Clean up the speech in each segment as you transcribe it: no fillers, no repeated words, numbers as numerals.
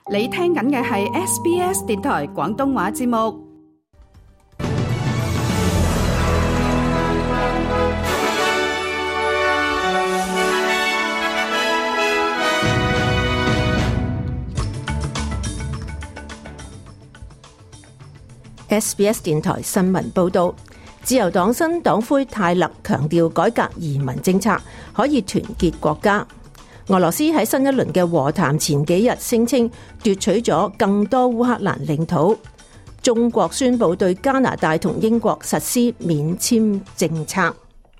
你聽緊嘅係 SBS 電台廣東話節目。 SBS 電台新聞報道，自由黨新黨魁泰勒強調改革移民政策可以團結國家。俄羅斯喺新一輪嘅和談前幾日聲稱奪取咗更多烏克蘭領土。中國宣布對加拿大同英國實施免簽政策。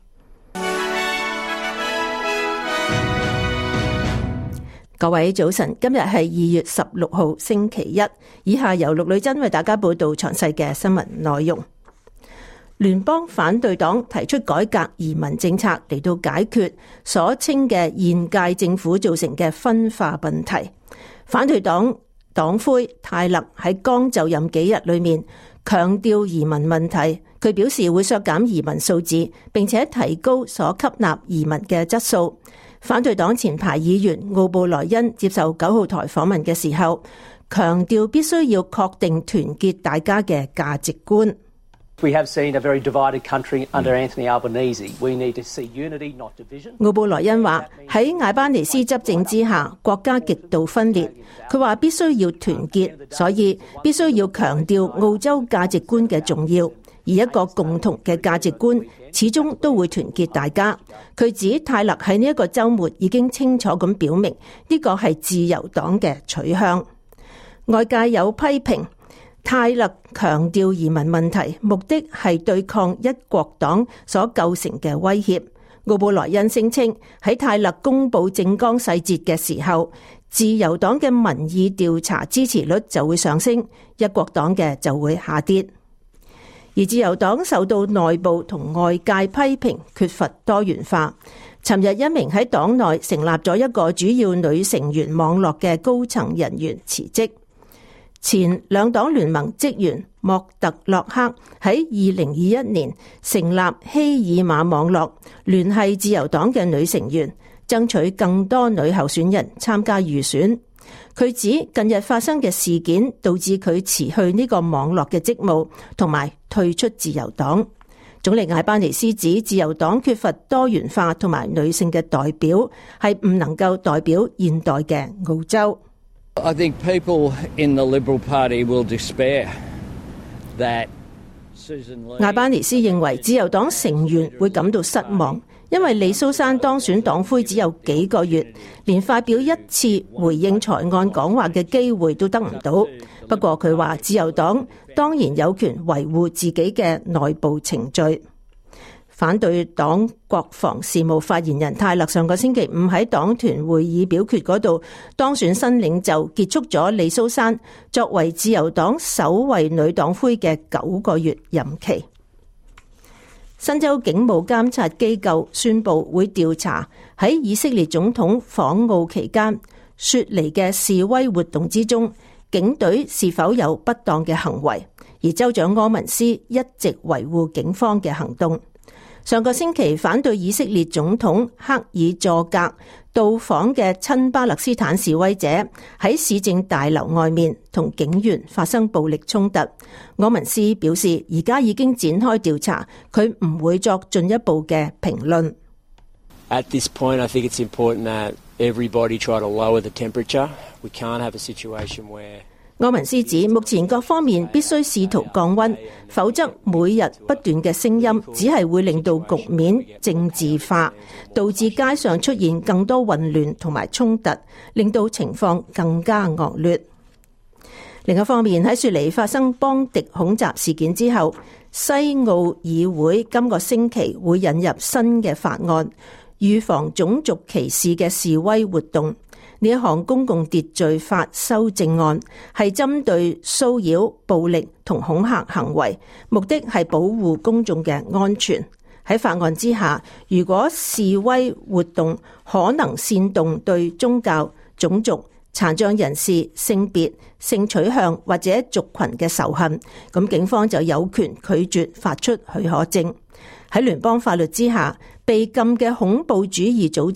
各位早晨，今日係2月16號星期一，以下由陸女珍為大家報道詳細嘅新聞內容。聯邦反對黨提出改革移民政策嚟到解決所稱嘅現屆政府造成嘅分化問題。反對黨黨魁泰勒喺剛就任幾日裏面強調移民問題，佢表示會削減移民數字，並且提高所吸納移民嘅質素。反對黨前排議員奧布萊恩接受9號台訪問嘅時候，強調必須要確定團結大家嘅價值觀。 We have seen a very divided country under Anthony Albanese. We need to see unity, not division. 奧布萊恩話喺艾班尼斯執政之下，國家極度分裂。佢話必須要團結，所以必須要強調澳洲價值觀嘅重要。而一個共同嘅價值觀始終都會團結大家。佢指泰勒喺呢一個週末已經清楚咁表明呢個係自由黨嘅取向。外界有批評泰勒強調移民問題目的係對抗一國黨所構成嘅威脅。奧布萊恩聲稱喺泰勒公布政綱細節嘅時候，自由黨嘅民意調查支持率就會上升，一國黨嘅就會下跌。而自由黨受到內部同外界批評缺乏多元化。尋日一名喺黨內成立咗一個主要女成員網絡嘅高層人員辭職。前兩黨聯盟職員莫特洛克喺2021年成立希爾馬網絡，聯繫自由黨嘅女成員，爭取更多女候選人參加預選。佢指近日發生嘅事件導致佢辭去呢個網絡嘅職務，同埋退出自由黨。總理艾班尼斯指自由黨缺乏多元化同埋女性嘅代表，係唔能夠代表現代嘅澳洲。 I think people in the Liberal Party will despair that Susan Lee。 艾班尼斯認為自由黨成員會感到失望，因為利蘇珊當選黨魁只有幾個月，連發表一次回應財案講話嘅機會都得唔到。不過佢話自由黨當然有權維護自己嘅內部程序。反對黨國防事務發言人泰勒上個星期五喺黨團會議表決嗰度當選新領袖，結束咗利蘇珊作為自由黨首位女黨魁嘅9個月任期。新州警務監察機構宣布會調查喺以色列總統訪澳期間雪梨嘅示威活動之中，警隊是否有不當嘅行為，而州長柯文斯一直維護警方嘅行動。上個星期反對以色列總統克爾佐格到訪嘅親巴勒斯坦示威者喺市政大樓外面同警員發生暴力衝突。柯文斯表示而家已經展開調查，佢唔會作進一步嘅評論。 At this point, I think it's important that everybody try to lower the temperature. We can't have a situation where 柯文斯指目前各方面必須試圖降溫，否則每日不斷嘅聲音只係會令到局面政治化，導致街上出現更多混亂同埋衝突，令到情況更加惡劣。另一方面，喺雪梨發生邦迪恐襲事件之後，西澳議會今個星期會引入新嘅法案，預防種族歧視嘅示威活動。呢一項公共秩序法修正案係針對騷擾、暴力同恐嚇行為，目的係保護公眾嘅安全。喺法案之下，如果示威活動可能煽動對宗教、種族、殘障人士、性別、性取向或者族群嘅仇恨，咁警方就有權拒絕發出許可證。喺聯邦法律之下，被禁嘅恐怖主義組織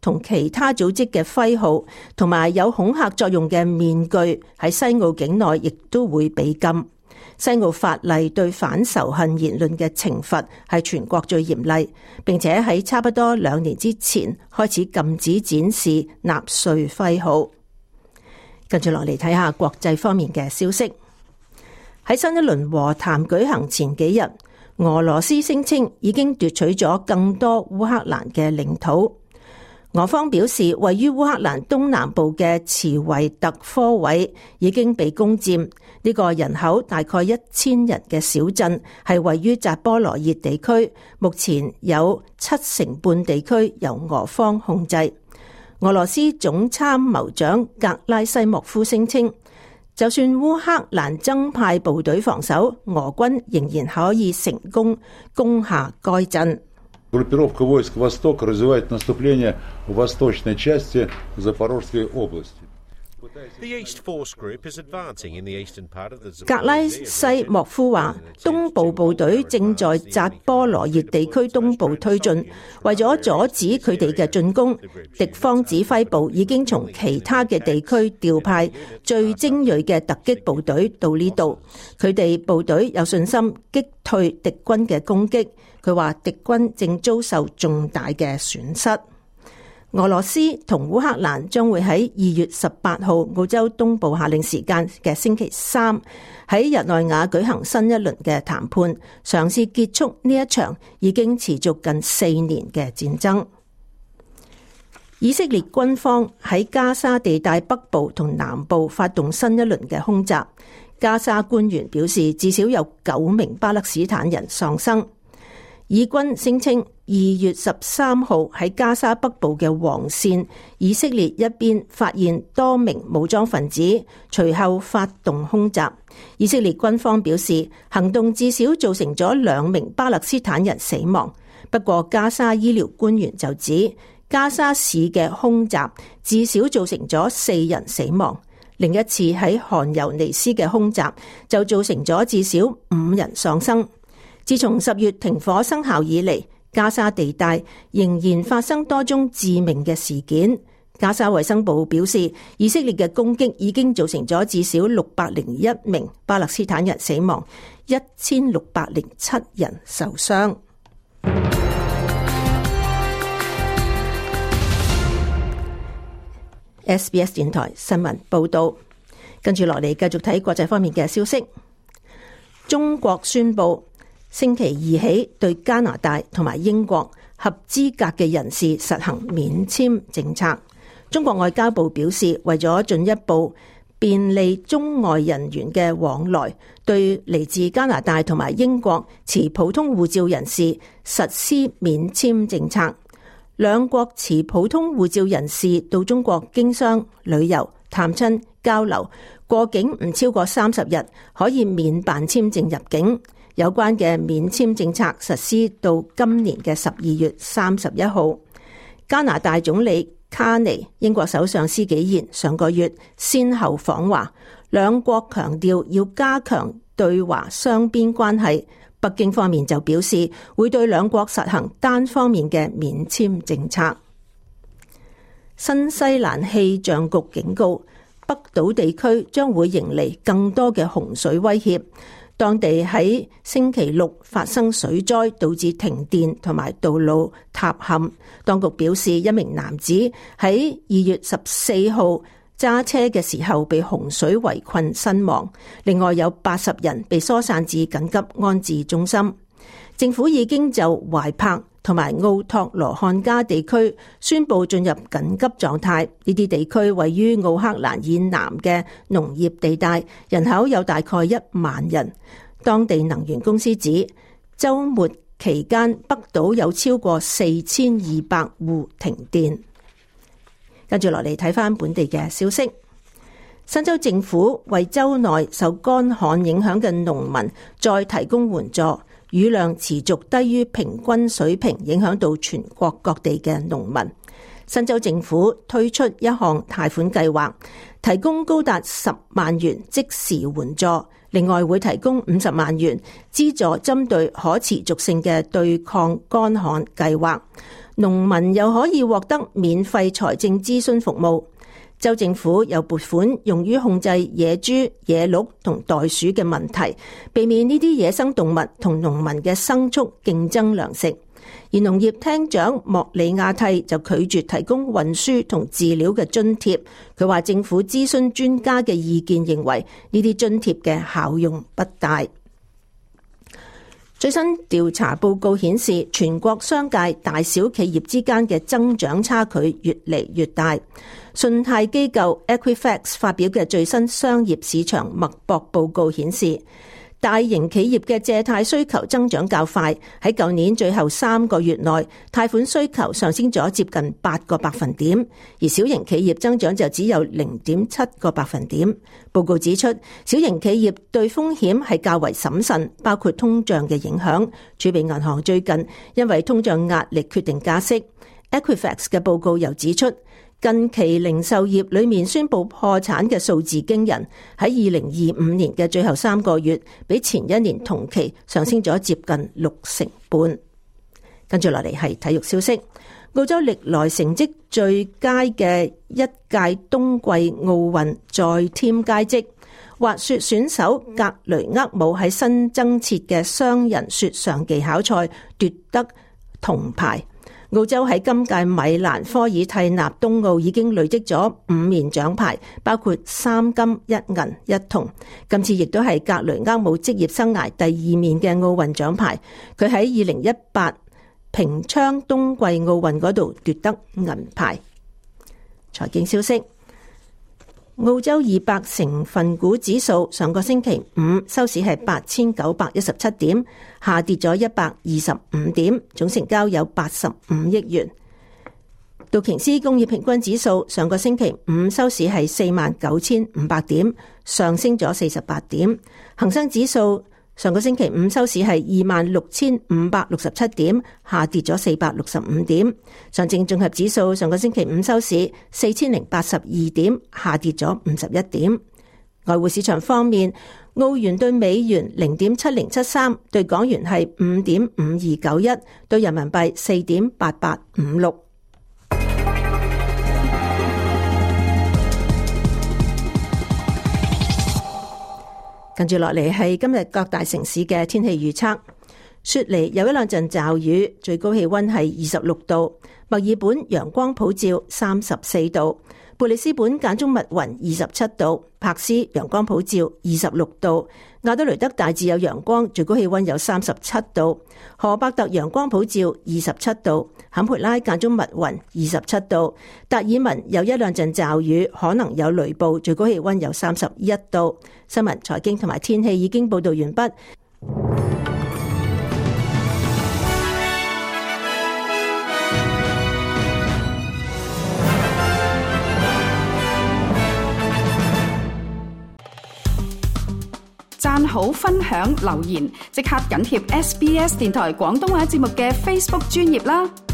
同其他組織嘅徽號同埋有恐嚇作用嘅面具喺西澳境內亦都會被禁。西澳法例對反仇恨言論嘅懲罰係全國最嚴厲，並且喺差不多2年之前開始禁止展示納粹徽號。跟住落嚟睇下國際方面嘅消息。喺新一輪和談舉行前幾日，俄羅斯聲稱已經奪取咗更多烏克蘭嘅領土。俄方表示，位於烏克蘭東南部嘅茨維特科韋已經被攻佔。呢個人口大概1000人嘅小鎮係位於扎波羅熱地區，目前有7成半地區由俄方控制。俄羅斯總參謀長格拉西莫夫聲稱，就算烏克蘭增派部隊防守，俄軍仍然可以成功攻下該鎮。 Группировка войск «Восток» развивает наступление в восточной части Запорожской области. 格拉西莫夫話，東部部隊正在扎波羅熱地區東部推進，為咗阻止佢哋嘅進攻，敵方指揮部已經從其他嘅地區調派最精銳嘅突擊部隊到呢度。佢哋部隊有信心擊退敵軍嘅攻擊。佢話敵軍正遭受重大嘅損失。俄羅斯同烏克蘭將會喺2月18號澳洲東部夏令時間嘅星期3喺日內瓦舉行新一輪嘅談判，嘗試結束呢一場已經持續近4年嘅戰爭。以色列軍方喺加沙地帶北部同南部發動新一輪嘅空襲。加沙官員表示，至少有9名巴勒斯坦人喪生。以軍聲稱2月13號喺加沙北部嘅黃線，以色列一邊發現多名武裝分子，隨後發動空襲。以色列軍方表示，行動至少造成咗2名巴勒斯坦人死亡。不過加沙醫療官員就指，加沙市嘅空襲至少造成咗4人死亡。另一次喺汗尤尼斯嘅空襲就造成咗至少5人喪生。自從10月停火生效以嚟，加沙地帶仍然發生多宗致命嘅事件。加沙衛生部表示，以色列嘅攻擊已經造成咗至少601名巴勒斯坦人死亡，1607人受傷。SBS 電台新聞報道，跟住落嚟繼續睇國際方面嘅消息。中國宣布星期2起對加拿大同埋英國合資格嘅人士實行免簽政策。中國外交部表示，為咗進一步便利中外人員嘅往來，對嚟自加拿大同埋英國持普通護照人士實施免簽政策。兩國持普通護照人士到中國經商、旅遊、探親、交流，過境唔超過30日，可以免辦簽證入境。有關嘅免簽政策實施到今年嘅12月31號。加拿大總理卡尼、英國首相施紀賢上個月先後訪華，兩國強調要加強對華雙邊關係。北京方面就表示會對兩國實行單方面嘅免簽政策。新西蘭氣象局警告，北島地區將會迎嚟更多嘅洪水威脅。當地喺星期6發生水災，導致停電同埋道路塌陷。當局表示，一名男子喺2月14號揸車嘅時候被洪水圍困身亡，另外有80人被疏散至緊急安置中心。政府已經就懷柏同埋奧托羅漢加地區宣布進入緊急狀態。呢啲地區位於奧克蘭以南嘅農業地帶，人口有大概1萬人。當地能源公司指，週末期間北島有超過4200戶停電。跟住落嚟睇返本地嘅消息，新州政府為州內受乾旱影響嘅農民再提供援助。雨量持續低於平均水平，影響到全國各地嘅農民。新州政府推出一項貸款計劃，提供高達10萬元即時援助， 另外會提供50萬元資助針對可持續性嘅對抗乾旱計劃，農民又可以獲得免費財政諮詢服務。州政府有撥款用於控制野豬、野鹿同袋鼠嘅問題，避免呢啲野生動物同農民嘅牲畜競爭糧食。而農業廳長莫里亞蒂就拒絕提供運輸同飼料嘅津貼。佢話政府諮詢專家嘅意見，認為呢啲津貼嘅效用不大。最新調查報告顯示，全國商界大小企業之間嘅增長差距越嚟越大。信貸機構 Equifax 發表嘅最新商業市場脈搏報告顯示，大型企業嘅借貸需求增長較快，喺舊年最後3個月內，貸款需求上升咗接近8個百分點，而小型企業增長就只有 0.7 個百分點。報告指出，小型企業對風險係較為審慎，包括通脹嘅影響。儲備銀行最近因為通脹壓力決定加息。Equifax 嘅報告又指出，近期零售業裏面宣布破產嘅數字驚人，喺2025年嘅最後3個月，比前一年同期上升咗接近60%。跟住落嚟係體育消息，澳洲歷來成績最佳嘅一屆冬季奧運再添佳績，滑雪選手格雷厄姆喺新增設嘅雙人雪上技巧賽奪得銅牌。澳洲喺今屆米蘭科爾蒂納冬奧已經累積咗5面獎牌，包括3金1銀1銅。今次亦都係格雷厄姆職業生涯第2面嘅奧運獎牌。佢喺2018平昌冬季奧運嗰度奪得銀牌。財經消息，澳洲200成分股指數上個星期五收市係8917點，下跌咗125點，總成交有85億元。道瓊斯工業平均指數上個星期五收市係49500點，上升咗48點。恒生指數上個星期五收市係26567點，下跌咗465點。上證綜合指數上個星期五收市4082點，下跌咗51點。外匯市場方面，澳元對美元0.7073，對港元係5.5291，對人民幣4.8856。跟住落嚟係今日各大城市嘅天氣預測。雪梨有一兩陣驟雨，最高氣溫係26度；墨爾本陽光普照34度；布里斯本間中密雲27度；柏斯陽光普照26度；亞德雷德大致有陽光，最高氣溫有37度；荷伯特陽光普照27度；坎培拉間中密雲27度；達爾文有一兩陣驟雨，可能有雷暴，最高氣溫有31度。新聞、財經同埋天氣已經報道完畢。 讚好、分享、留言，即刻緊貼SBS 電台廣東話節目嘅 Facebook 專頁啦！